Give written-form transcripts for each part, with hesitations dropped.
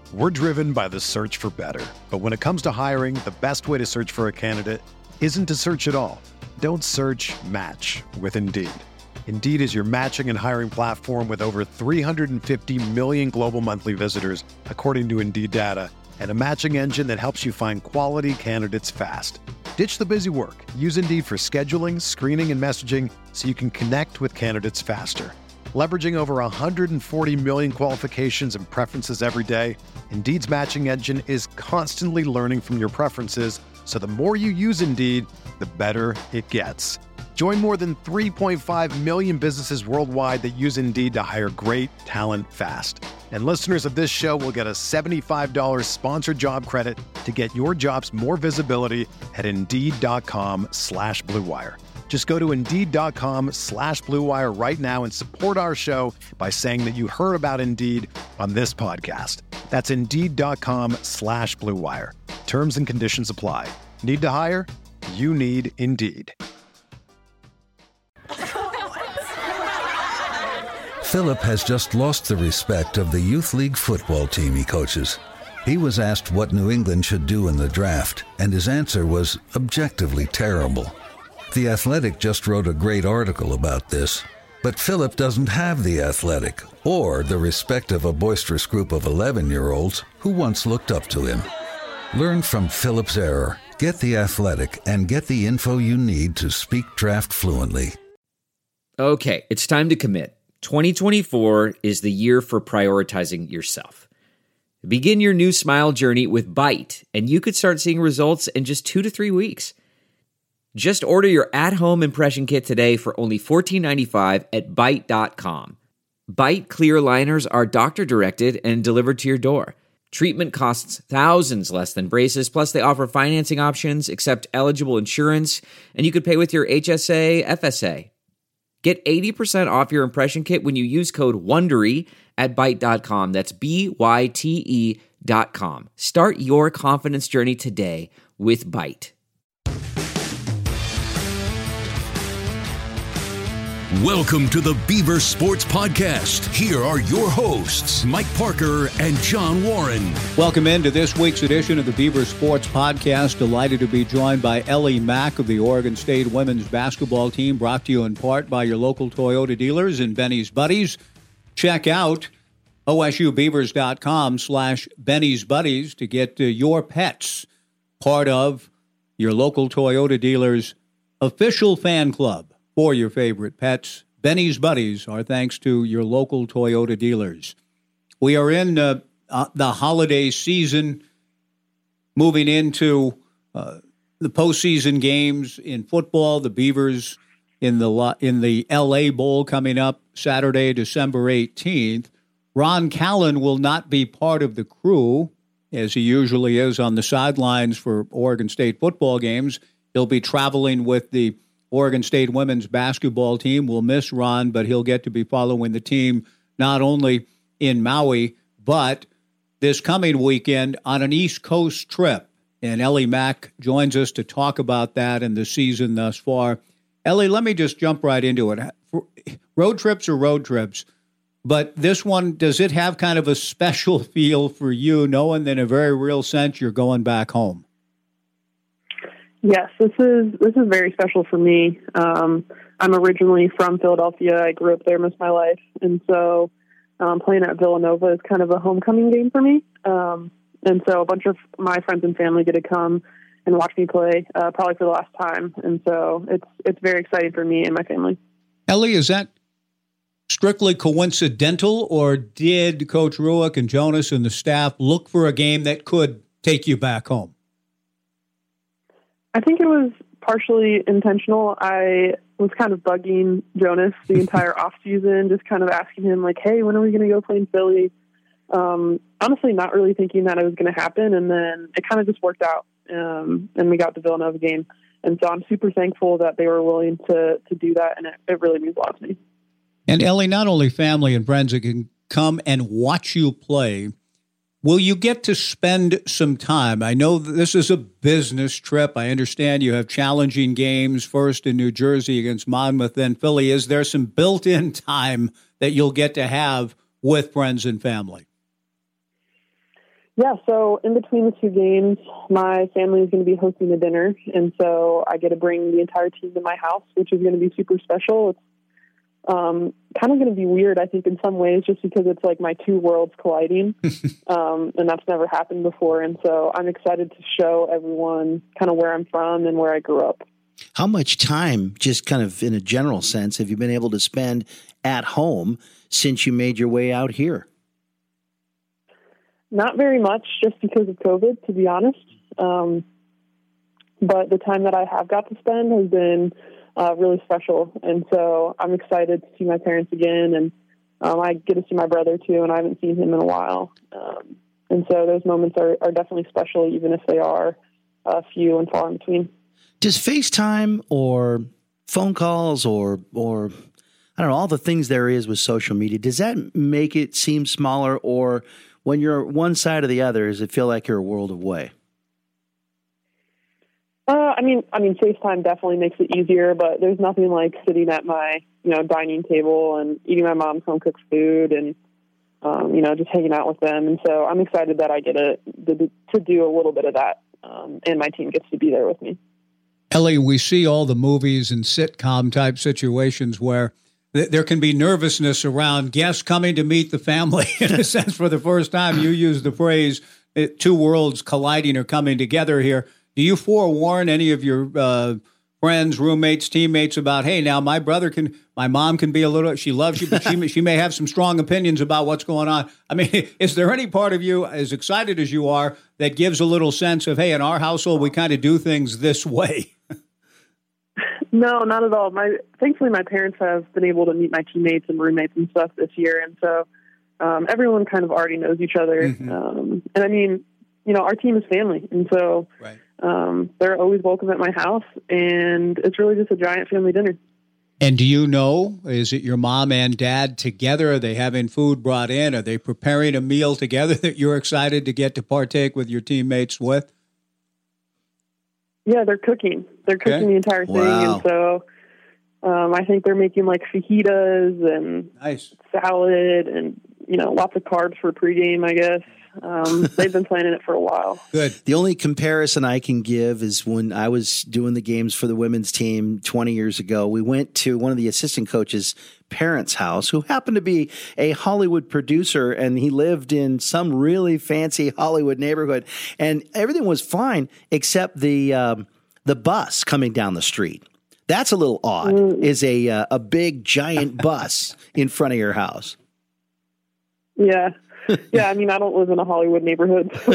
We're driven by the search for better. But when it comes to hiring, the best way to search for a candidate isn't to search at all. Don't search, match with Indeed. Indeed is your matching and hiring platform with over 350 million global monthly visitors, according to Indeed data, and a matching engine that helps you find quality candidates fast. Ditch the busy work. Use Indeed for scheduling, screening, and messaging so you can connect with candidates faster. Leveraging over 140 million qualifications and preferences every day, Indeed's matching engine is constantly learning from your preferences, so the more you use Indeed, the better it gets. Join more than 3.5 million businesses worldwide that use Indeed to hire great talent fast. And listeners of this show will get a $75 sponsored job credit to get your jobs more visibility at Indeed.com/Blue Wire. Just go to Indeed.com/Blue Wire right now and support our show by saying that you heard about Indeed on this podcast. That's Indeed.com/Blue Wire. Terms and conditions apply. Need to hire? You need Indeed. Philip has just lost the respect of the youth league football team he coaches. He was asked what New England should do in the draft, and his answer was objectively terrible. The Athletic just wrote a great article about this, but Philip doesn't have The Athletic or the respect of a boisterous group of 11-year-olds who once looked up to him. Learn from Philip's error. Get The Athletic and get the info you need to speak draft fluently. Okay, it's time to commit. 2024 is the year for prioritizing yourself. Begin your new smile journey with Byte, and you could start seeing results in just 2 to 3 weeks. Just order your at-home impression kit today for only $14.95 at Byte.com. Byte clear liners are doctor-directed and delivered to your door. Treatment costs thousands less than braces, plus they offer financing options, accept eligible insurance, and you could pay with your HSA, FSA. Get 80% off your impression kit when you use code WONDERY at Byte.com. That's BYTE.com. Start your confidence journey today with Byte. Welcome to the Beaver Sports Podcast. Here are your hosts, Mike Parker and John Warren. Welcome into this week's edition of the Beaver Sports Podcast. Delighted to be joined by Ellie Mack of the Oregon State women's basketball team, brought to you in part by your local Toyota dealers and Benny's Buddies. Check out osubeavers.com/Benny's Buddies to get your pets part of your local Toyota dealers' official fan club. For your favorite pets, Benny's Buddies are thanks to your local Toyota dealers. We are in the holiday season, moving into the postseason games in football. The Beavers in the LA Bowl coming up Saturday, December 18th. Ron Callan will not be part of the crew, as he usually is on the sidelines for Oregon State football games. He'll be traveling with the Oregon State women's basketball team. Will miss Ron, but he'll get to be following the team not only in Maui, but this coming weekend on an East Coast trip. And Ellie Mack joins us to talk about that and the season thus far. Ellie, let me just jump right into it. Road trips are road trips, but this one, does it have kind of a special feel for you, knowing that in a very real sense you're going back home? Yes, this is very special for me. I'm originally from Philadelphia. I grew up there most of my life, and so playing at Villanova is kind of a homecoming game for me. And so a bunch of my friends and family get to come and watch me play, probably for the last time. And so it's very exciting for me and my family. Ellie, is that strictly coincidental, or did Coach Ruick and Jonas and the staff look for a game that could take you back home? I think it was partially intentional. I was kind of bugging Jonas the entire off season, just kind of asking him like, hey, when are we going to go play in Philly? Honestly, not really thinking that it was going to happen. And then it kind of just worked out. And we got the Villanova game. And so I'm super thankful that they were willing to do that. And it really means a lot to me. And Ellie, not only family and friends that can come and watch you play, will you get to spend some time? I know this is a business trip. I understand you have challenging games, first in New Jersey against Monmouth, then Philly. Is there some built-in time that you'll get to have with friends and family? Yeah, so in between the two games, my family is going to be hosting a dinner, and so I get to bring the entire team to my house, which is going to be super special. It's kind of going to be weird, I think, in some ways, just because it's like my two worlds colliding, and that's never happened before. And so I'm excited to show everyone kind of where I'm from and where I grew up. How much time, just kind of in a general sense, have you been able to spend at home since you made your way out here? Not very much, just because of COVID, to be honest. But the time that I have got to spend has been really special. And so I'm excited to see my parents again. And I get to see my brother, too, and I haven't seen him in a while. And so those moments are definitely special, even if they are few and far in between. Does FaceTime or phone calls or I don't know, all the things there is with social media, does that make it seem smaller, or when you're one side or the other, does it feel like you're a world away? I mean, FaceTime definitely makes it easier, but there's nothing like sitting at my, dining table and eating my mom's home cooked food and, just hanging out with them. And so I'm excited that I get to do a little bit of that, and my team gets to be there with me. Ellie, we see all the movies and sitcom type situations where there can be nervousness around guests coming to meet the family. In a sense, for the first time, you use the phrase two worlds colliding or coming together here. Do you forewarn any of your friends, roommates, teammates about, hey, now my mom can be a little, she loves you, but she may have some strong opinions about what's going on. I mean, is there any part of you, as excited as you are, that gives a little sense of, hey, in our household, we kind of do things this way? No, not at all. Thankfully, my parents have been able to meet my teammates and roommates and stuff this year. And so everyone kind of already knows each other. And I mean, our team is family. And so right. They're always welcome at my house. And it's really just a giant family dinner. And do you know, is it your mom and dad together? Are they having food brought in? Are they preparing a meal together that you're excited to get to partake with your teammates with? Yeah, they're cooking. They're cooking the entire thing. Wow. And so I think they're making like fajitas and nice salad and, lots of carbs for pregame, I guess. They've been planning it for a while. Good. The only comparison I can give is when I was doing the games for the women's team 20 years ago, we went to one of the assistant coaches' parents' house, who happened to be a Hollywood producer, and he lived in some really fancy Hollywood neighborhood, and everything was fine except the bus coming down the street. That's a little odd. Is a big giant bus in front of your house. Yeah. Yeah, I mean, I don't live in a Hollywood neighborhood. So,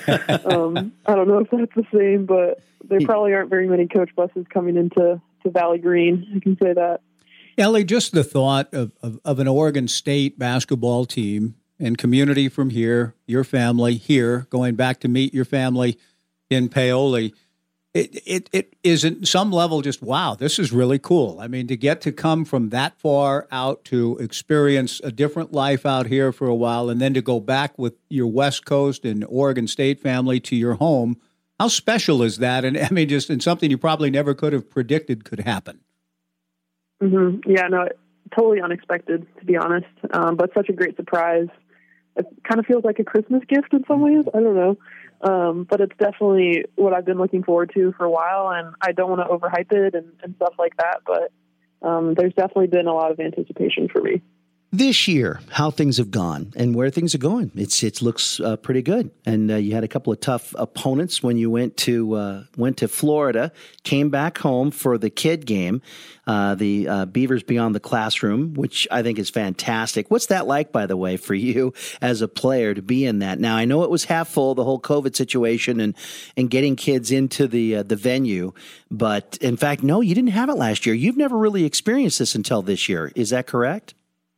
I don't know if that's the same, but there probably aren't very many coach buses coming into Valley Green. I can say that. Ellie, just the thought of an Oregon State basketball team and community from here, your family here, going back to meet your family in Paoli. It is at some level just, wow, this is really cool. I mean, to get to come from that far out to experience a different life out here for a while and then to go back with your West Coast and Oregon State family to your home, how special is that? And I mean, just in something you probably never could have predicted could happen. Mm-hmm. Yeah, no, totally unexpected, to be honest, but such a great surprise. It kind of feels like a Christmas gift in some ways. I don't know. But it's definitely what I've been looking forward to for a while, and I don't want to overhype it and stuff like that, but there's definitely been a lot of anticipation for me. This year, how things have gone and where things are going, it looks pretty good. And you had a couple of tough opponents when you went to Florida, came back home for the kid game, the Beavers Beyond the Classroom, which I think is fantastic. What's that like, by the way, for you as a player to be in that? Now, I know it was half full, the whole COVID situation and getting kids into the venue, but in fact, no, you didn't have it last year. You've never really experienced this until this year. Is that correct?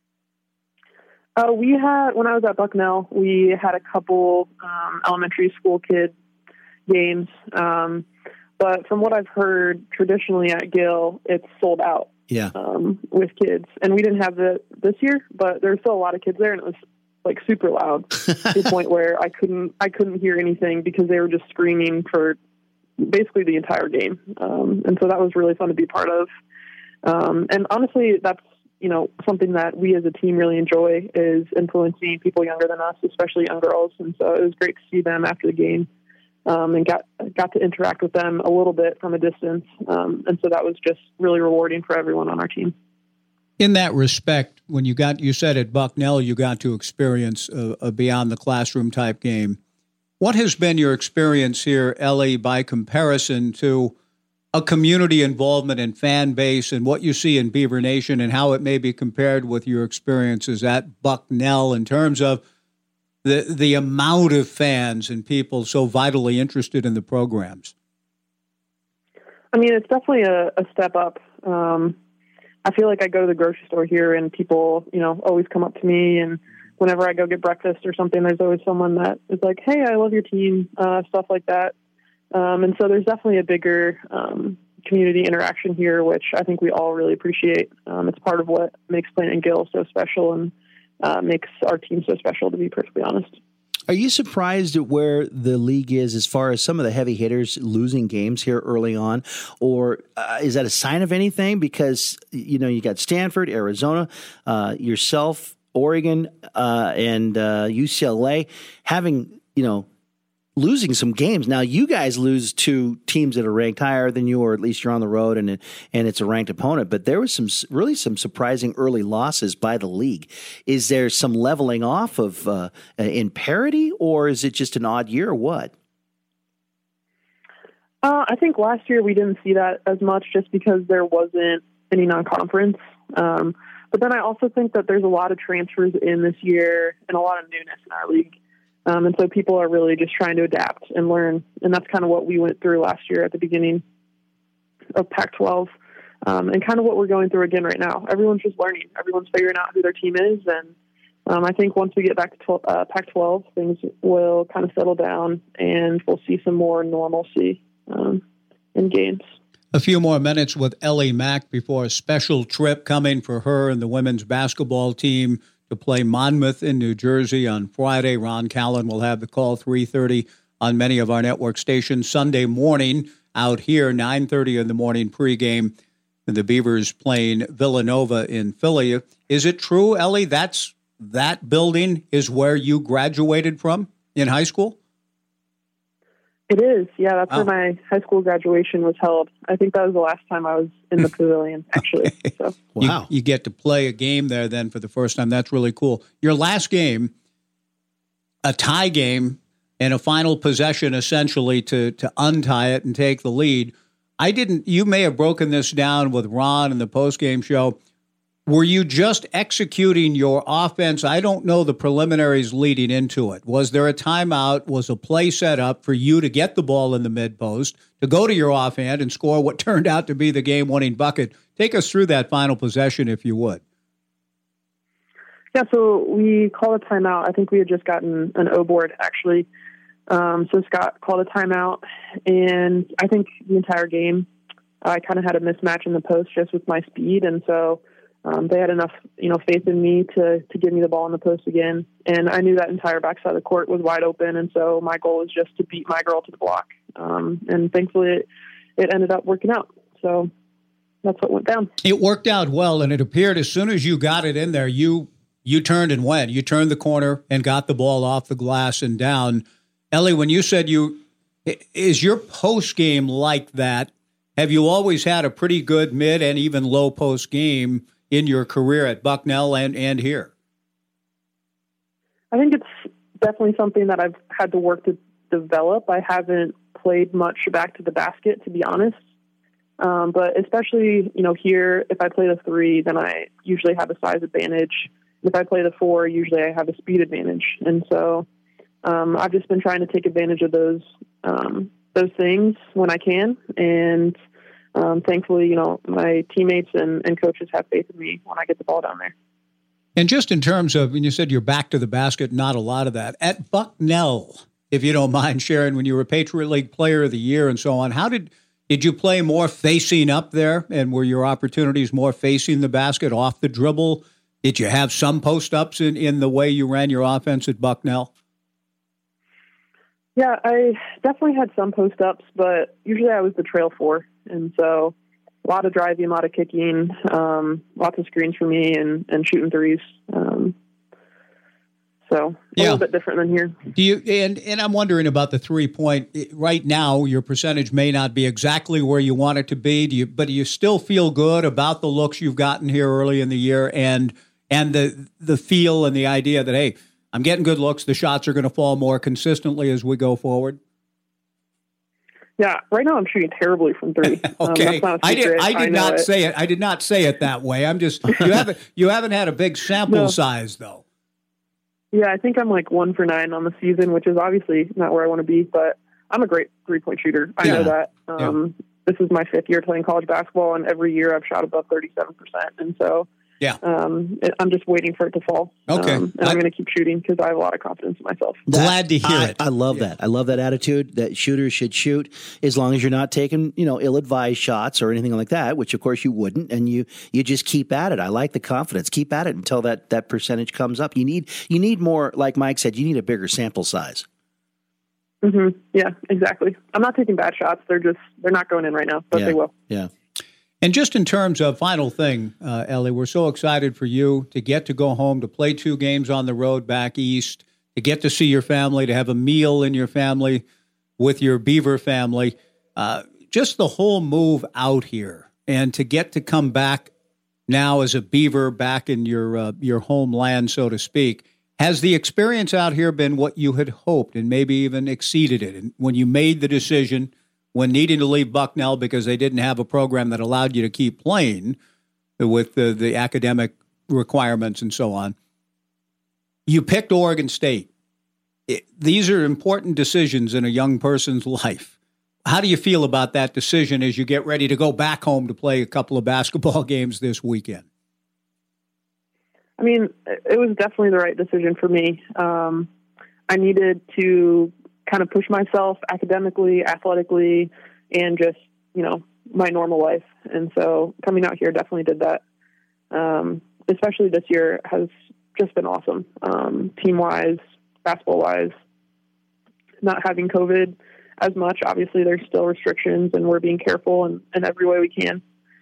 When I was at Bucknell, we had a couple elementary school kid games. But from what I've heard, traditionally at Gill, it's sold out with kids. And we didn't have it this year, but there were still a lot of kids there, and it was like super loud to the point where I couldn't hear anything because they were just screaming for basically the entire game. And so that was really fun to be part of. And honestly, that's something that we as a team really enjoy is influencing people younger than us, especially young girls. And so it was great to see them after the game and got to interact with them a little bit from a distance. And so that was just really rewarding for everyone on our team. In that respect, when you said at Bucknell you got to experience a beyond the classroom type game. What has been your experience here, Ellie, by comparison to a community involvement and fan base and what you see in Beaver Nation, and how it may be compared with your experiences at Bucknell in terms of the amount of fans and people so vitally interested in the programs? I mean, it's definitely a step up. I feel like I go to the grocery store here and people, always come up to me, and whenever I go get breakfast or something, there's always someone that is like, "Hey, I love your team," stuff like that. And so there's definitely a bigger community interaction here, which I think we all really appreciate. It's part of what makes Plant and Gill so special and makes our team so special, to be perfectly honest. Are you surprised at where the league is as far as some of the heavy hitters losing games here early on? Or is that a sign of anything? Because, you got Stanford, Arizona, yourself, Oregon, and UCLA having, losing some games. Now, you guys lose to teams that are ranked higher than you, or at least you're on the road and it's a ranked opponent. But there was some surprising early losses by the league. Is there some leveling off of in parity, or is it just an odd year, or what? I think last year we didn't see that as much just because there wasn't any non-conference. But then I also think that there's a lot of transfers in this year and a lot of newness in our league. And so people are really just trying to adapt and learn. And that's kind of what we went through last year at the beginning of Pac-12 and kind of what we're going through again right now. Everyone's just learning. Everyone's figuring out who their team is. And I think once we get back to Pac-12, things will kind of settle down and we'll see some more normalcy in games. A few more minutes with Ellie Mack before a special trip coming for her and the women's basketball team to play Monmouth in New Jersey on Friday. Ron Callan will have the call 3:30 on many of our network stations. Sunday morning out here, 9:30 in the morning pregame. The Beavers playing Villanova in Philly. Is it true, Ellie, that building is where you graduated from in high school? It is, yeah. That's where my high school graduation was held. I think that was the last time I was in the pavilion, actually. So. Wow. You get to play a game there then for the first time. That's really cool. Your last game, a tie game, and a final possession essentially to untie it and take the lead. You may have broken this down with Ron in the postgame show. Were you just executing your offense? I don't know the preliminaries leading into it. Was there a timeout? Was a play set up for you to get the ball in the mid-post, to go to your offhand and score what turned out to be the game-winning bucket? Take us through that final possession, if you would. Yeah, so we called a timeout. I think we had just gotten an O board, actually. So Scott called a timeout, and I think the entire game I kind of had a mismatch in the post just with my speed, and so they had enough, faith in me to give me the ball in the post again. And I knew that entire backside of the court was wide open. And so my goal was just to beat my girl to the block. And thankfully it ended up working out. So that's what went down. It worked out well. And it appeared as soon as you got it in there, you turned and went. You turned the corner and got the ball off the glass and down. Ellie, when you said is your post game like that? Have you always had a pretty good mid and even low post game in your career at Bucknell and here? I think it's definitely something that I've had to work to develop. I haven't played much back to the basket, to be honest. But especially, here, if I play the 3, then I usually have a size advantage. If I play the 4, usually I have a speed advantage. And so I've just been trying to take advantage of those things when I can. And thankfully, my teammates and coaches have faith in me when I get the ball down there. And just in terms of, when you said you're back to the basket, not a lot of that. At Bucknell, if you don't mind sharing, when you were Patriot League Player of the Year and so on, how did you play more facing up there? And were your opportunities more facing the basket, off the dribble? Did you have some post-ups in the way you ran your offense at Bucknell? Yeah, I definitely had some post-ups, but usually I was the trail 4. And so a lot of driving, a lot of kicking, lots of screens for me and shooting threes. So a little bit different than here. Do you and I'm wondering about the 3-point. Right now, your percentage may not be exactly where you want it to be. But do you still feel good about the looks you've gotten here early in the year and the feel and the idea that, hey, I'm getting good looks. The shots are going to fall more consistently as we go forward? Yeah, right now I'm shooting terribly from three. Okay, that's not a secret. I did not say it. I did not say it that way. I'm just you haven't had a big sample size though. Yeah, I think I'm like 1 for 9 on the season, which is obviously not where I want to be, but I'm a great 3-point shooter. I know that. This is my 5th year playing college basketball, and every year I've shot above 37%. And so I'm just waiting for it to fall. Okay. And I'm going to keep shooting because I have a lot of confidence in myself. Glad to hear it. I love that. I love that attitude that shooters should shoot as long as you're not taking, ill-advised shots or anything like that, which of course you wouldn't, and you just keep at it. I like the confidence. Keep at it until that percentage comes up. You need more, like Mike said, you need a bigger sample size. Mm-hmm. Yeah, exactly. I'm not taking bad shots. They're not going in right now, but they will. Yeah. And just in terms of final thing, Ellie, we're so excited for you to get to go home, to play 2 games on the road back east, to get to see your family, to have a meal in your family with your Beaver family. Just the whole move out here and to get to come back now as a Beaver back in your homeland, so to speak. Has the experience out here been what you had hoped and maybe even exceeded it? And when you made the decision, when needing to leave Bucknell because they didn't have a program that allowed you to keep playing with the academic requirements and so on, you picked Oregon State. These are important decisions in a young person's life. How do you feel about that decision as you get ready to go back home to play a couple of basketball games this weekend? I mean, it was definitely the right decision for me. I needed to kind of push myself academically, athletically, and just, my normal life. And so coming out here definitely did that. Especially this year has just been awesome. Team-wise, basketball-wise, not having COVID as much. Obviously, there's still restrictions, and we're being careful in every way we can.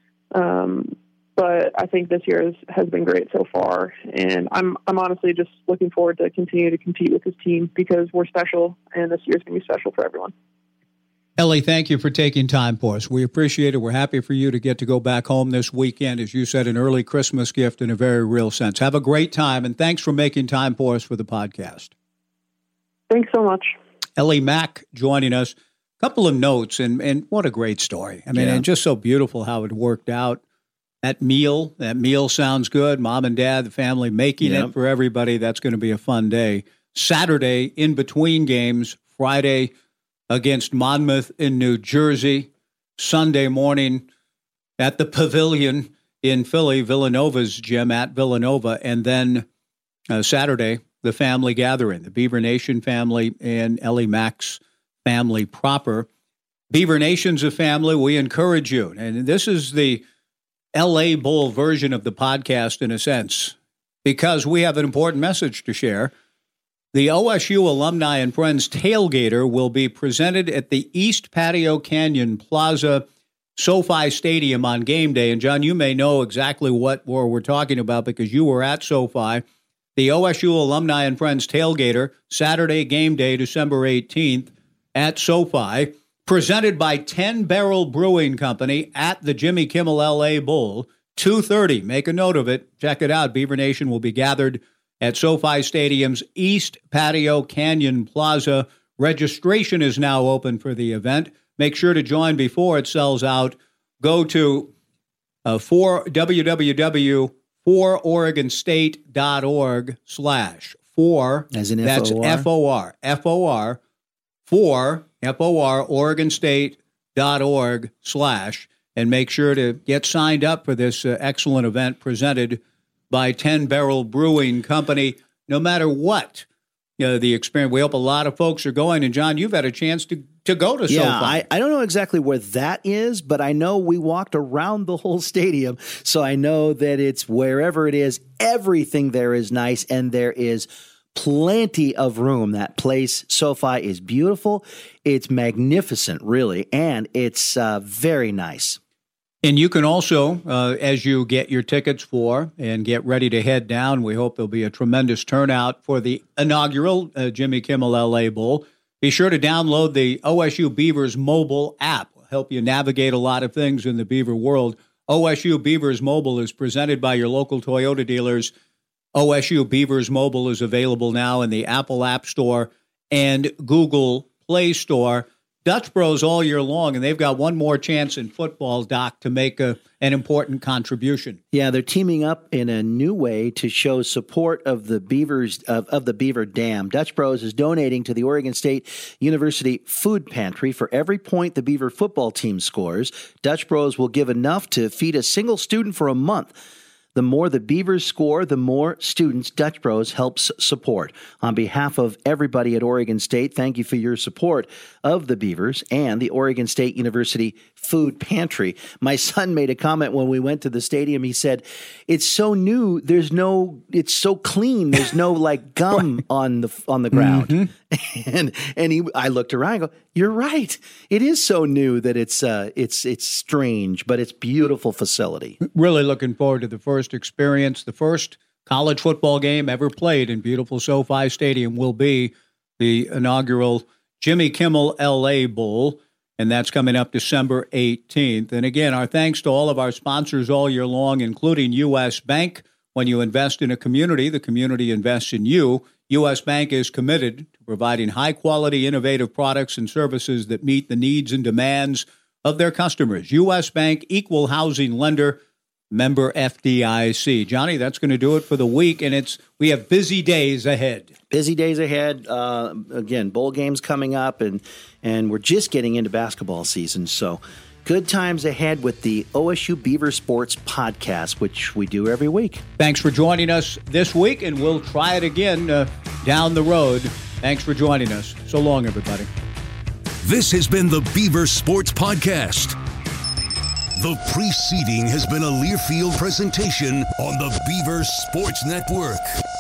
But I think this year has been great so far, and I'm honestly just looking forward to continue to compete with this team because we're special, and this year's going to be special for everyone. Ellie, thank you for taking time for us. We appreciate it. We're happy for you to get to go back home this weekend. As you said, an early Christmas gift in a very real sense. Have a great time, and thanks for making time for us for the podcast. Thanks so much. Ellie Mack joining us. A couple of notes, and what a great story. I mean, and just so beautiful how it worked out. That meal sounds good. Mom and Dad, the family making it for everybody. That's going to be a fun day. Saturday, in between games, Friday against Monmouth in New Jersey. Sunday morning at the Pavilion in Philly, Villanova's gym at Villanova. And then Saturday, the family gathering, the Beaver Nation family and Ellie Mack's family proper. Beaver Nation's a family. We encourage you. And this is the LA Bowl version of the podcast in a sense, because we have an important message to share. The OSU Alumni and Friends Tailgater will be presented at the East Patio Canyon Plaza SoFi Stadium on game day. And John, you may know exactly what we're talking about because you were at SoFi. The OSU Alumni and Friends Tailgater, Saturday game day, December 18th at SoFi. Presented by 10 Barrel Brewing Company at the Jimmy Kimmel LA Bowl, 2:30. Make a note of it. Check it out. Beaver Nation will be gathered at SoFi Stadium's East Patio Canyon Plaza. Registration is now open for the event. Make sure to join before it sells out. Go to www.fororegonstate.org/4. As in That's F-O-R. F-O-R. For F-O-R, OregonState.org/ and make sure to get signed up for this excellent event presented by 10 Barrel Brewing Company. No matter what the experience, we hope a lot of folks are going. And John, you've had a chance to go to SoFi. I don't know exactly where that is, but I know we walked around the whole stadium, so I know that it's wherever it is, everything there is nice, and there is plenty of room. That place, SoFi, is beautiful. It's magnificent, really, and it's very nice. And you can also, as you get your tickets for and get ready to head down, we hope there'll be a tremendous turnout for the inaugural Jimmy Kimmel LA Bowl. Be sure to download the OSU Beavers mobile app. It'll help you navigate a lot of things in the Beaver world. OSU Beavers Mobile is presented by your local Toyota dealers. OSU Beavers Mobile is available now in the Apple App Store and Google Play Store. Dutch Bros all year long, and they've got one more chance in football, Doc, to make an important contribution. Yeah, they're teaming up in a new way to show support of the Beavers of the Beaver Dam. Dutch Bros is donating to the Oregon State University Food Pantry. For every point the Beaver football team scores, Dutch Bros will give enough to feed a single student for a month. The more the Beavers score, the more students Dutch Bros helps support. On behalf of everybody at Oregon State, thank you for your support of the Beavers and the Oregon State University Food Pantry. My son made a comment when we went to the stadium. He said, "It's so new. It's so clean. There's no like gum on the ground." Mm-hmm. I looked around and go, "You're right. It is so new that it's strange, but it's beautiful facility." Really looking forward to the first experience. The first college football game ever played in beautiful SoFi Stadium will be the inaugural Jimmy Kimmel LA Bowl, and that's coming up December 18th. And again, our thanks to all of our sponsors all year long, including U.S. Bank. When you invest in a community, the community invests in you. U.S. Bank is committed to providing high-quality, innovative products and services that meet the needs and demands of their customers. U.S. Bank, equal housing lender, member FDIC. Johnny, that's going to do it for the week, and we have busy days ahead. Busy days ahead. Again, bowl games coming up, and we're just getting into basketball season, so good times ahead with the OSU Beaver Sports Podcast, which we do every week. Thanks for joining us this week, and we'll try it again down the road. Thanks for joining us. So long, everybody. This has been the Beaver Sports Podcast. The preceding has been a Learfield presentation on the Beaver Sports Network.